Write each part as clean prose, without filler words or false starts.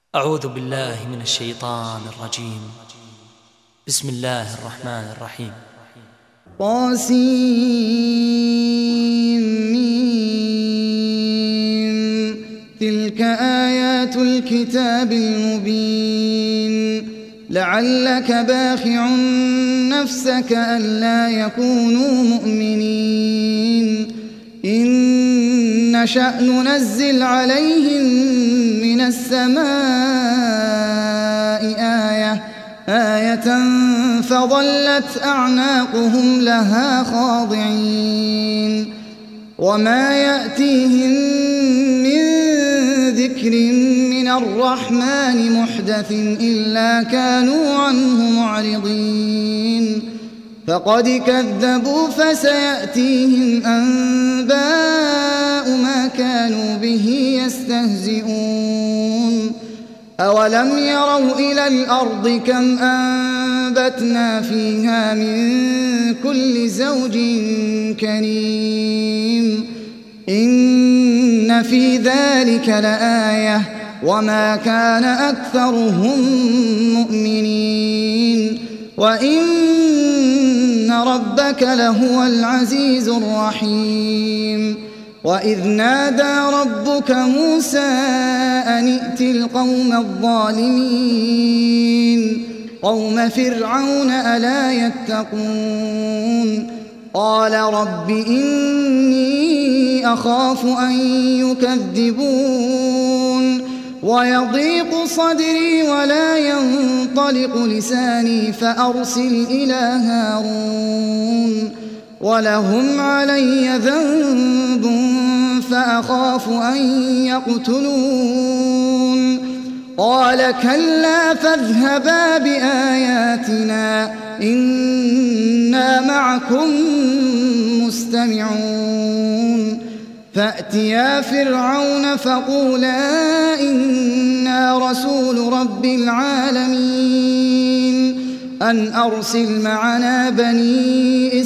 أعوذ بالله من الشيطان الرجيم. بسم الله الرحمن الرحيم. طاسيم تلك آيات الكتاب المبين لعلك باخع نفسك ألا يكونوا مؤمنين إن نشأ ننزل عليهم من السماء آية فظلت أعناقهم لها خاضعين وما يأتيهم من ذكر من الرحمن محدث إلا كانوا عنه معرضين فقد كذبوا فسيأتيهم أنباء ما كانوا به يستهزئون أولم يروا إلى الأرض كم أنبتنا فيها من كل زوج كريم إن في ذلك لآية وما كان أكثرهم مؤمنين وإن ربك لهو العزيز الرحيم وإذ نادى ربك موسى أن ائت القوم الظالمين قوم فرعون ألا يتقون قال رب إني أخاف أن يكذبون ويضيق صدري ولا ينطلق لساني فأرسل إلى هارون ولهم علي ذنب فأخاف أن يقتلون قال كلا فاذهبا بآياتنا إنا معكم مستمعون فأتيا فرعون فقولا إنا رسول رب العالمين أن أرسل معنا بني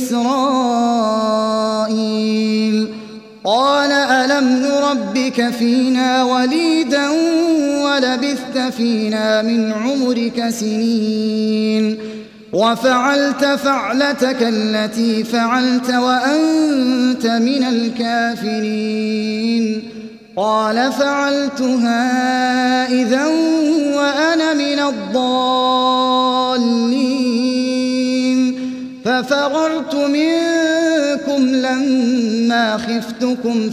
إسرائيل قال ألم نربك فينا وليدا ولبثت فينا من عمرك سنين وفعلت فعلتك التي فعلت وأنت من الكافرين قال فعلتها إذا وأنا من الضالين ففررت منكم لما خفتكم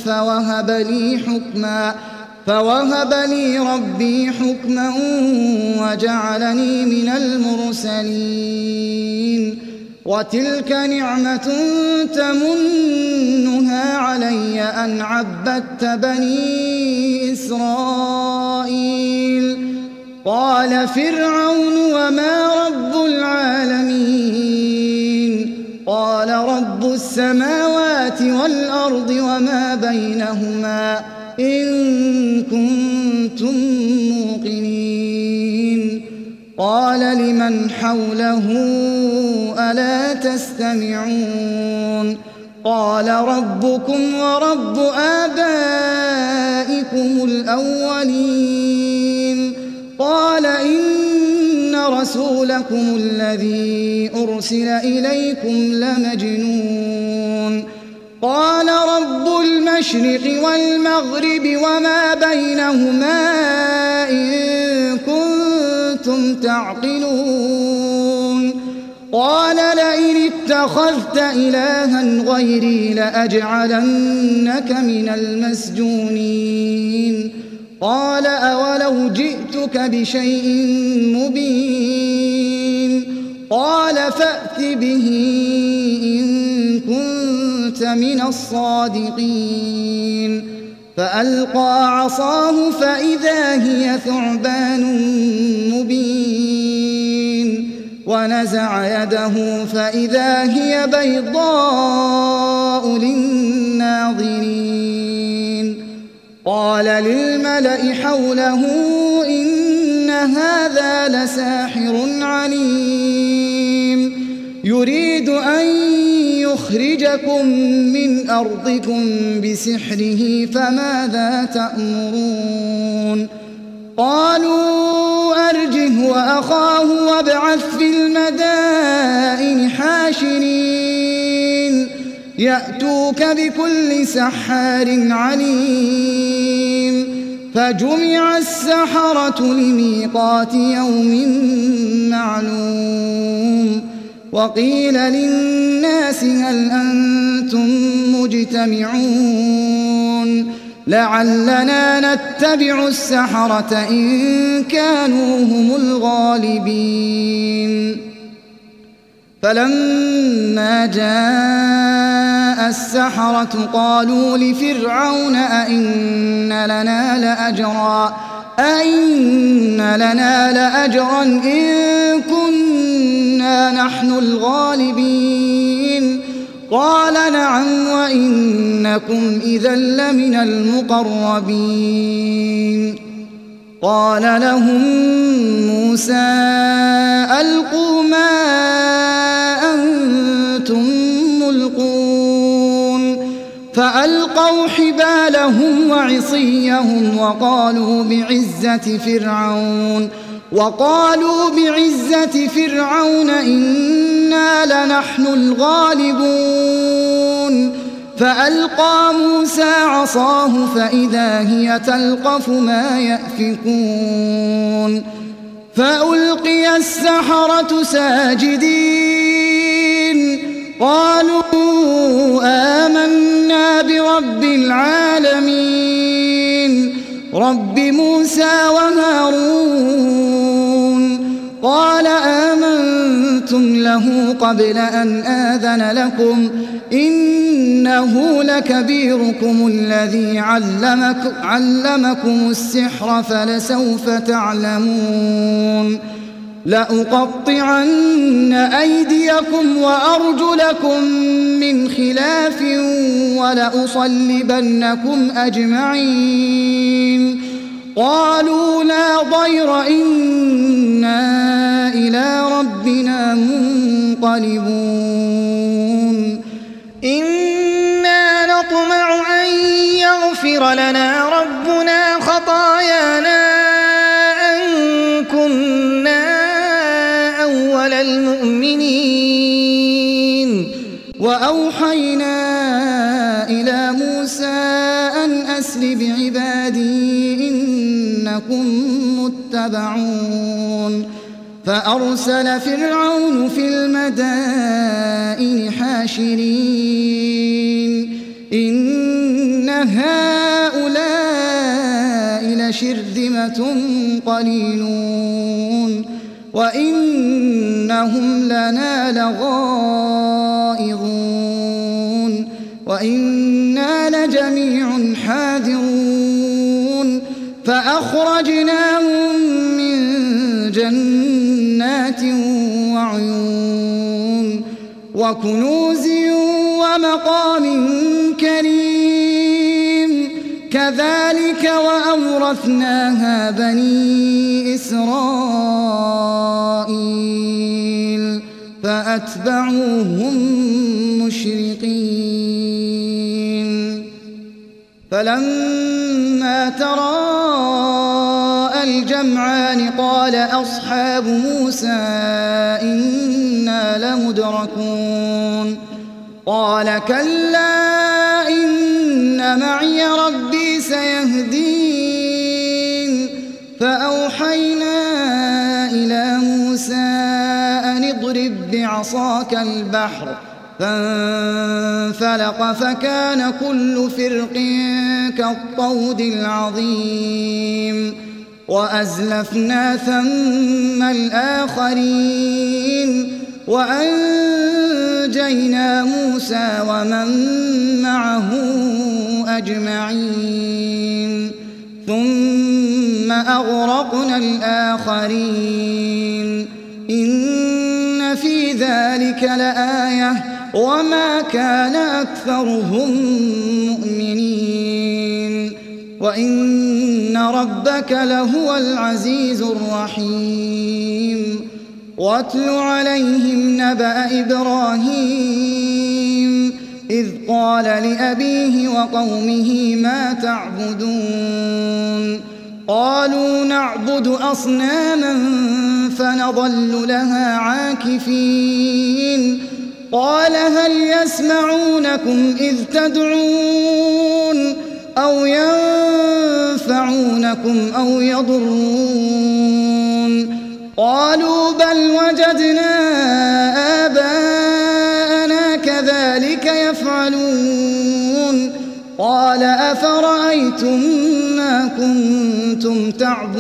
فوهب لي ربي حكما وجعلني من المرسلين وتلك نعمة تمنها علي أن عبدت بني إسرائيل قال فرعون وما رب العالمين قال رب السماوات والأرض وما بينهما إن كنتم موقنين قال لمن حوله ألا تستمعون قال ربكم ورب آبائكم الأولين قال إن رسولكم الذي أرسل إليكم لمجنون قال رب المشرق والمغرب وما بينهما إن كنتم تعقلون قال لئن اتخذت إلها غيري لأجعلنك من المسجونين قال أولو جئتك بشيء مبين قال فأت به إن كنت من الصادقين فألقى عصاه فإذا هي ثعبان مبين ونزع يده فإذا هي بيضاء للناظرين قال للملأ حوله إن هذا لساحر عليم يريد أن يخرجكم من أرضكم بسحره فماذا تأمرون قالوا أرجه وأخاه وابعث في المدائن حاشرين يأتوك بكل سحار عليم فجمع السحرة لميقات يوم معلوم وقيل للناس هل أنتم مجتمعون لعلنا نتبع السحرة إن كانوا هم الغالبين فلما جاء السحرة قالوا لفرعون أئن لنا لأجرا إن كنا نحن الغالبين قال نعم وإنكم إذا لمن المقربين قال لهم موسى ألقوا ما أنتم ملقون فألقوا حبالهم وعصيهم وقالوا بعزة فرعون إنا لنحن الغالبون فألقى موسى عصاه فإذا هي تلقف ما يأفكون فألقي السحرة ساجدين قالوا آمنا برب العالمين رب موسى وهارون قال آمنتم له قبل أن آذن لكم إنه لكبيركم الذي علمكم السحر فلسوف تعلمون لأقطعن أيديكم وأرجلكم من خلاف ولأصلبنكم أجمعين قالوا لا ضير إنا إلى ربنا منقلبون إنا نطمع أن يغفر لنا ربنا خطايانا أن كنا أول المؤمنين وأوحينا إلى موسى أن أسر بعبادي إنكم متبعون فأرسل فرعون في المدائن حاشرين إن هؤلاء لشرذمة قليلون وإنهم لنا لغائظون وإنا لجميع حاذرون فأخرجناهم من جنات وعيون وكنوز ومقام كريم كذلك وأورثناها بني إسرائيل فأتبعوهم مشرقين فلما تراءى الجمعان قال أصحاب موسى إنا لمدركون قال كلا إن معي ربي سيهدين فأوحينا إلى موسى أن اضرب بعصاك البحر فانفلق فكان كل فرق كالطود العظيم وأزلفنا ثم الآخرين وأنجينا موسى ومن معه أجمعين ثم أغرقنا الآخرين إن في ذلك لآية وما كان أكثرهم مؤمنين وإن ربك لهو العزيز الرحيم واتل عليهم نبأ إبراهيم إذ قال لأبيه وقومه ما تعبدون قالوا نعبد أصناما فنظل لها عاكفين قال هل يسمعونكم إذ تدعون أو ينفعونكم أو يضرون قالوا بل وجدنا آباءنا كذلك يفعلون قال أفرأيتم ما كنتم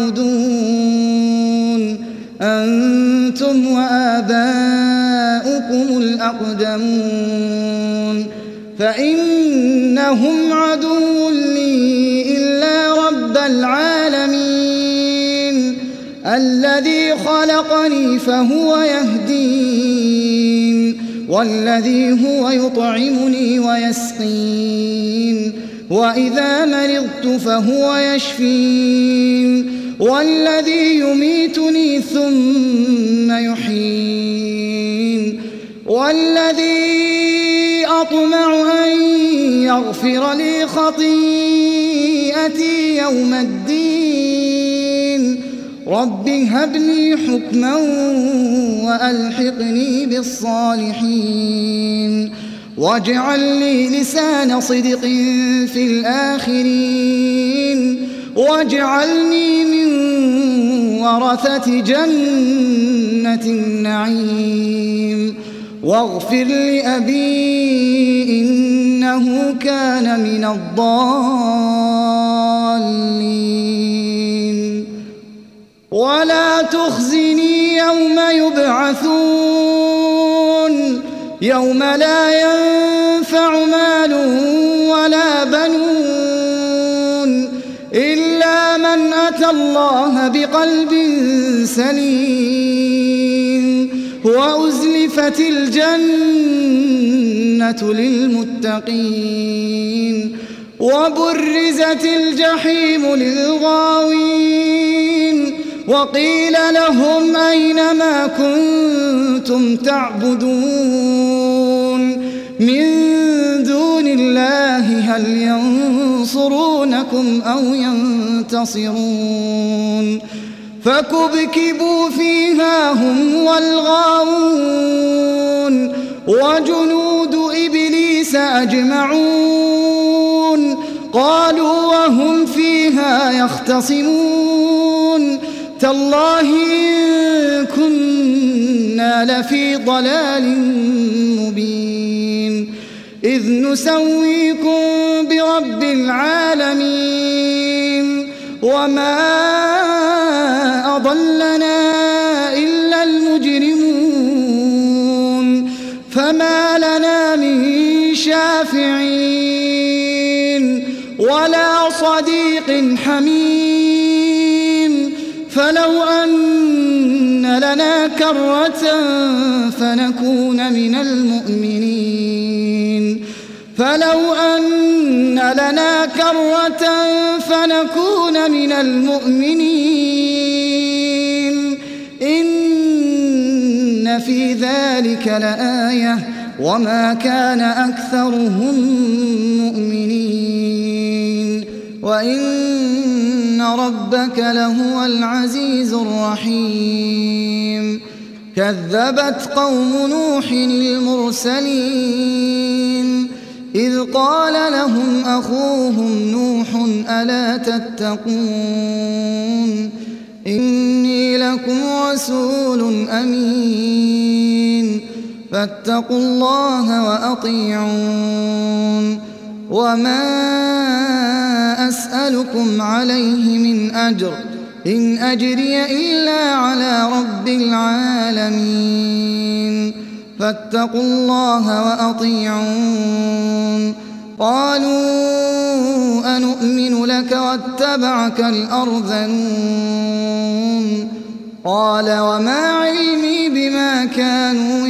تعبدون أنتم وآباؤكم الأقدمون فإنهم عدو لي إلا رب العالمين الذي خلقني فهو يهدين والذي هو يطعمني ويسقين وإذا مرضت فهو يشفين والذي يميتني ثم يحيين والذي أطمع أن يغفر لي خطيئتي يوم الدين رب هب لي حكما وألحقني بالصالحين واجعل لي لسان صدق في الآخرين واجعلني من ورثة جنة النعيم واغفر لأبي إنه كان من الضالين ولا تخزني يوم يبعثون يوم لا ينفع مال ولا بنون إلا من أتى الله بقلب سليم وأزلفت الجنة للمتقين وبرزت الجحيم للغاوين وقيل لهم أين ما كنتم تعبدون من دون الله هل ينصرونكم أو ينتصرون فكبكبوا فيها هم والغاوون وجنود إبليس أجمعون قالوا وهم فيها يختصمون تالله إن كنا لفي ضلال مبين إذ نسويكم برب العالمين وما أضلنا إلا المجرمون فما لنا من شافعين ولا صديق حميم فلو أن لنا كرة فنكون من المؤمنين فلو أن لنا كرة فنكون من المؤمنين إن في ذلك لآية وما كان أكثرهم مؤمنين وإن ربك لهو العزيز الرحيم كذبت قوم نوح المرسلين إذ قال لهم أخوهم نوح ألا تتقون إني لكم رسول أمين فاتقوا الله وأطيعون وما أسألكم عليه من أجر إن أجري إلا على رب العالمين فاتقوا الله وأطيعون قالوا أنؤمن لك واتبعك الأرذلون قال وما علمي بما كانوا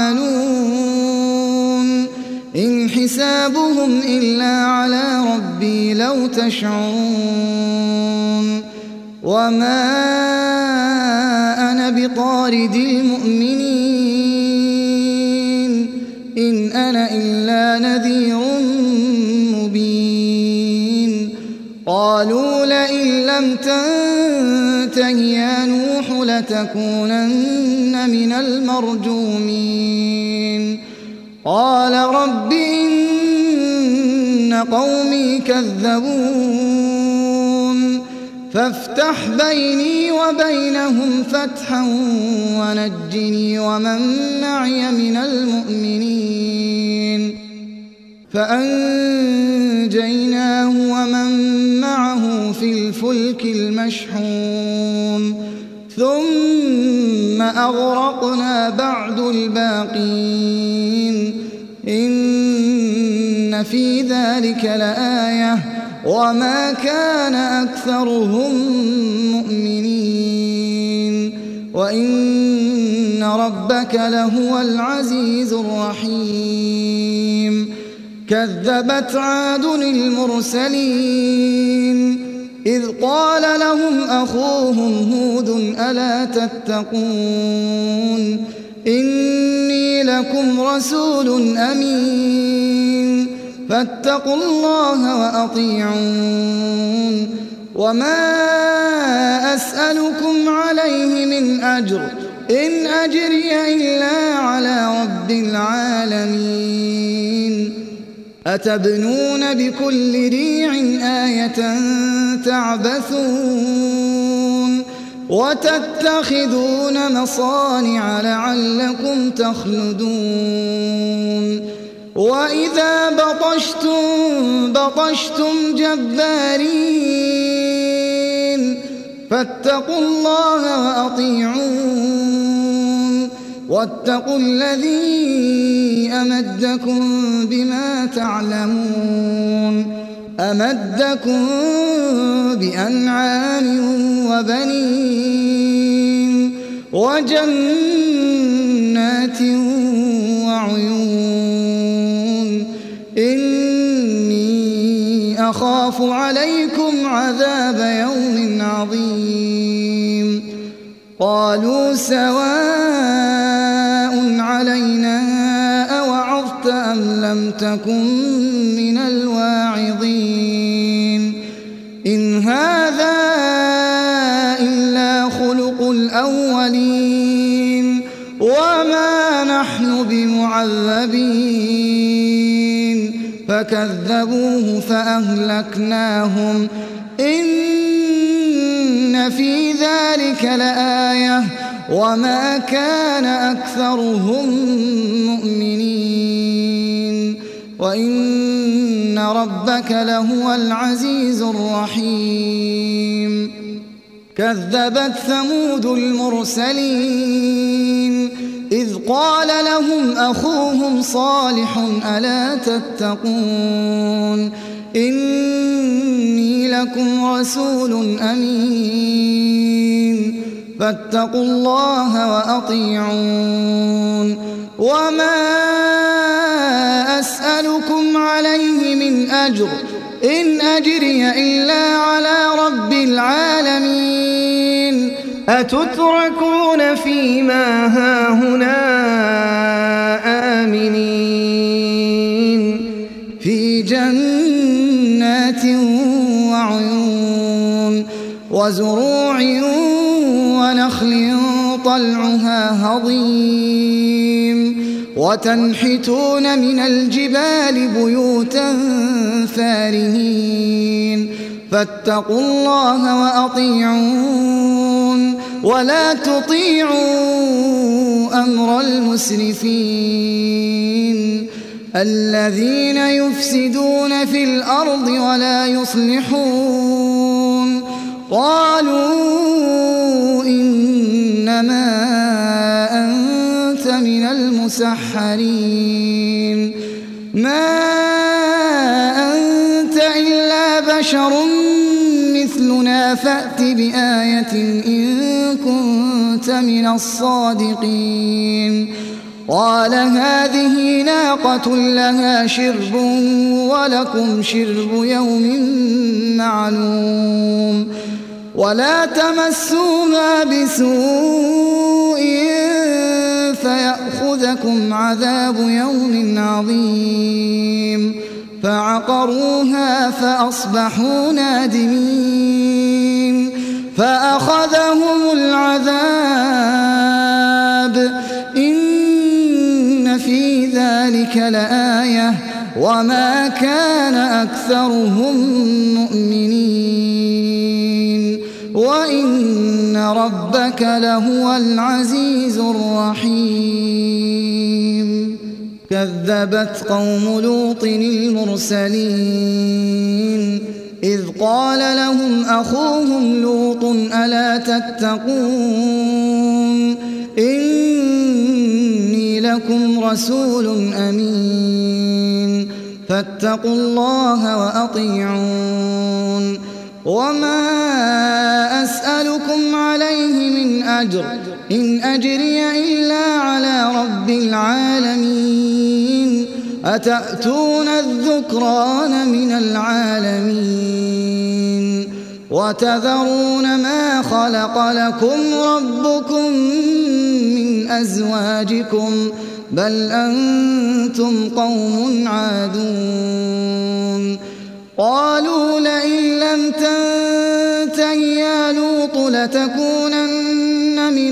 يعملون إن حسابهم إلا على ربي لو تشعرون وما أنا بطارد المؤمنين إن أنا إلا نذير مبين قالوا لئن لم تنته يا نوح لتكونن من المرجومين قال رب إن قومي كذبون فافتح بيني وبينهم فتحا ونجني ومن معي من المؤمنين فأنجيناه ومن معه في الفلك المشحون ثم أغرقنا بعد الباقين إن في ذلك لآية وما كان أكثرهم مؤمنين وإن ربك لهو العزيز الرحيم كذبت عاد المرسلين إذ قال لهم أخوهم هود ألا تتقون إني لكم رسول أمين فاتقوا الله وأطيعون وما أسألكم عليه من أجر إن أجري إلا على رب العالمين أتبنون بكل ريع آية تعبثون وتتخذون مصانع لعلكم تخلدون وإذا بطشتم جبارين فاتقوا الله وأطيعون واتقوا الذي أمدكم بما تعلمون أمدكم بأنعام وبنين وجنات وعيون إني أخاف عليكم عذاب يوم عظيم قالوا سواء علينا أوعظت أم لم تكن من الواعظين إن هذا إلا خلق الأولين وما نحن بمعذبين فكذبوه فأهلكناهم إن في ذلك لآية وما كان أكثرهم مؤمنين وإن ربك لهو العزيز الرحيم كذبت ثمود المرسلين إذ قال لهم أخوهم صالح ألا تتقون إني لكم رسول أمين فاتقوا الله وأطيعون وما أسألكم عليه من أجر إن أجري إلا على رب العالمين أتتركون فيما هاهنا آمنين في جنات وعيون وزروع ونخل طلعها هضيم وتنحتون من الجبال بيوتا فارهين فاتقوا الله وأطيعون ولا تطيعوا أمر المسرفين الذين يفسدون في الأرض ولا يصلحون قالوا إنما أنت من المسحرين ما أنت إلا بشر مثلنا فأت بآية إن كنت من الصادقين قال هذه ناقة لها شرب ولكم شرب يوم معلوم ولا تمسوها بسوء فيأخذكم عذاب يوم عظيم فعقروها فأصبحوا نادمين فأخذهم العذاب إن في ذلك لآية وما كان أكثرهم مؤمنين وإن ربك لهو العزيز الرحيم كذبت قوم لوط المرسلين إذ قال لهم أخوهم لوط ألا تتقون إني لكم رسول أمين فاتقوا الله وأطيعون وما أسألكم عليه من أجر إن أجري إلا على رب العالمين أتأتون الذكران من العالمين وتذرون ما خلق لكم ربكم من أزواجكم بل أنتم قوم عادون قالوا لئن لم تنته يا لوط لتكونن من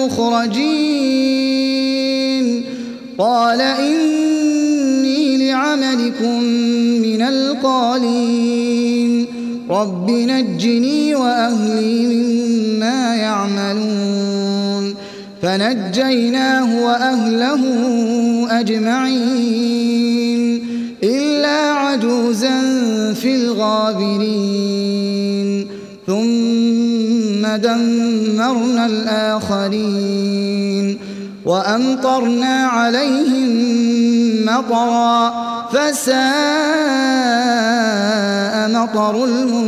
المخرجين قال إني لعملكم من القالين رب نجني وأهلي مما يعملون فنجيناه وأهله أجمعين إلا عجوزا في الغابرين ثم دمرنا الآخرين وأمطرنا عليهم مطرا فساء مطر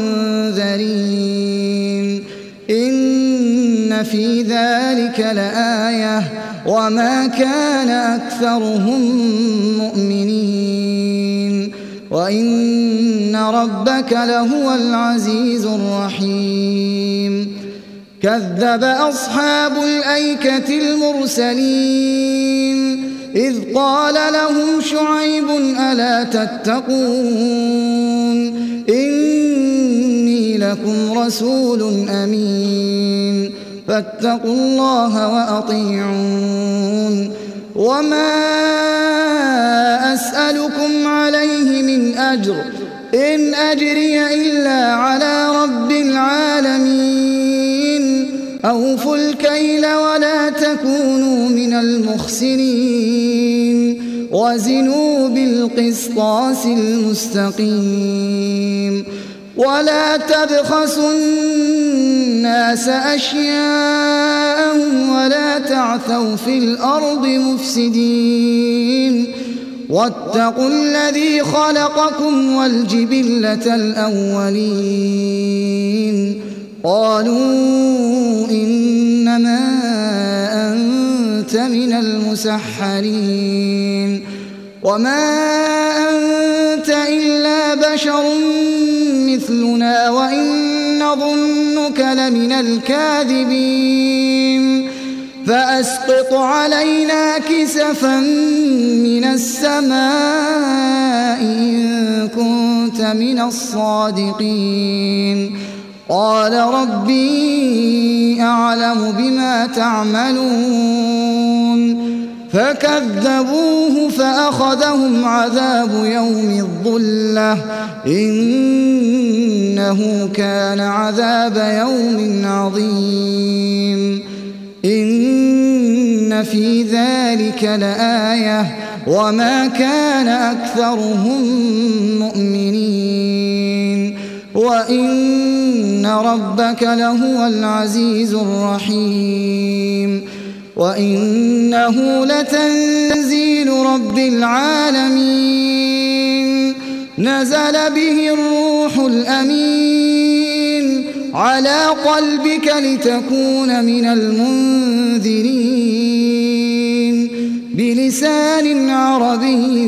المنذرين إن في ذلك لآية وما كان أكثرهم مؤمنين وإن ربك لهو العزيز الرحيم كذب أصحاب الأيكة المرسلين إذ قال لهم شعيب ألا تتقون إني لكم رسول أمين فاتقوا الله وأطيعون وما أسألكم عليه من أجر إن أجري إلا على رب العالمين أوفوا الكيل ولا تكونوا من المخسرين وزنوا بالقسطاس المستقيم ولا تبخسوا الناس أشياءهم ولا تعثوا في الأرض مفسدين واتقوا الذي خلقكم والجبلة الأولين قالوا إنما أنت من المسحرين وما أنت إلا بشر مثلنا وإن نظنك لمن الكاذبين فأسقط علينا كسفا من السماء إن كنت من الصادقين قال ربي أعلم بما تعملون فكذبوه فأخذهم عذاب يوم الظلة إنه كان عذاب يوم عظيم إن في ذلك لآية وما كان أكثرهم مؤمنين وإن ربك لهو العزيز الرحيم وإنه لتنزيل رب العالمين نزل به الروح الأمين على قلبك لتكون من المنذرين بلسان عربي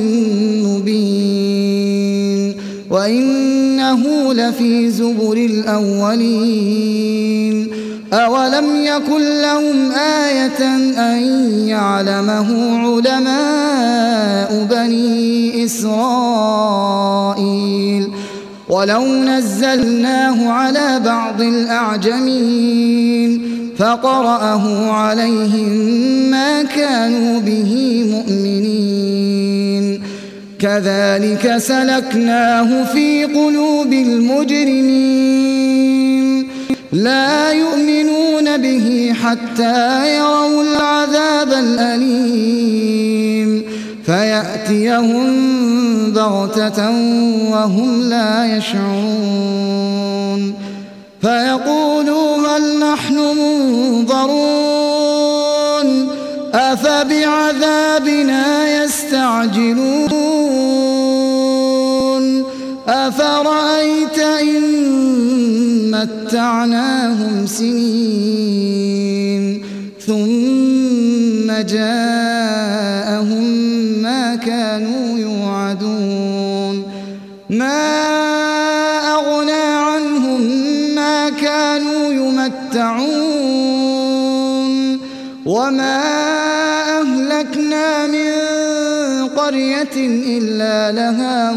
مبين وإنه لفي زبر الأولين أولم يكن لهم آية أن يعلمه علماء بني إسرائيل ولو نزلناه على بعض الأعجمين فقرأه عليهم ما كانوا به مؤمنين كذلك سلكناه في قلوب المجرمين لا يؤمنون به حتى يروا العذاب الأليم فيأتيهم بغتة وهم لا يشعرون فيقولوا هل نحن منظرون أفبعذابنا يستعجلون أفرأيت إن متعناهم سنين ثم جاءهم ما كانوا يوعدون ما أغنى عنهم ما كانوا يمتعون وما أهلكنا من قرية إلا لها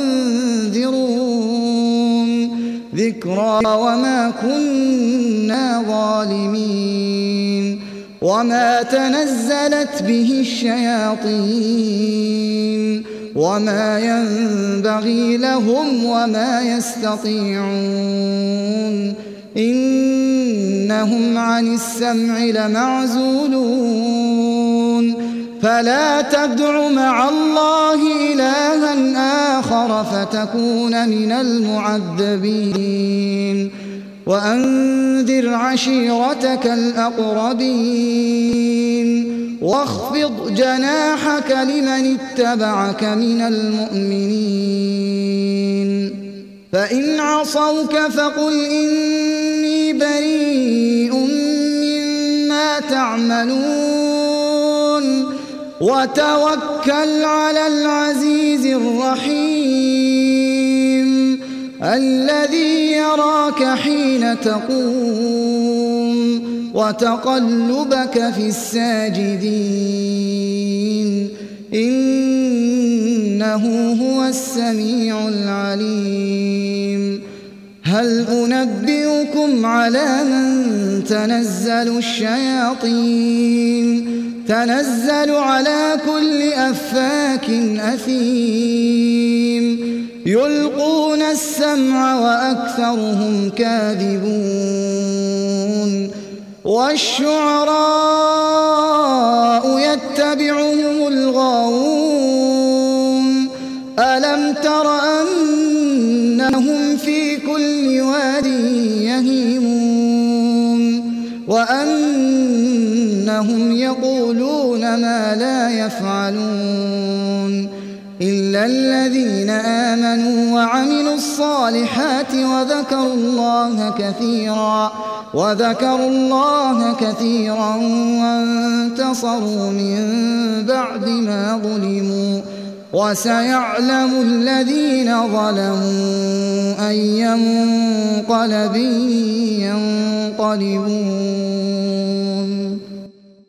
منذرون ذكرى وما كنا ظالمين وما تنزلت به الشياطين وما ينبغي لهم وما يستطيعون إنهم عن السمع لمعزولون فلا تدع مع الله إلها آخر فتكون من المعذبين وأنذر عشيرتك الأقربين واخفض جناحك لمن اتبعك من المؤمنين فإن عصوك فقل إني بريء مما تعملون وتوكل على العزيز الرحيم الذي يراك حين تقوم وتقلبك في الساجدين إنه هو السميع العليم هل أنبئكم على من تنزل الشياطين تنزل على كل أفاك أثيم يلقون السمع وأكثرهم كاذبون والشعراء يتبعهم الغاوون ألم تر أنهم في كل واد يهيمون وأنهم يقولون ما لا يفعلون إلا الذين آمنوا وعملوا الصالحات وذكروا الله كثيرا وانتصروا من بعد ما ظلموا وسيعلم الذين ظلموا أي منقلب ينقلبون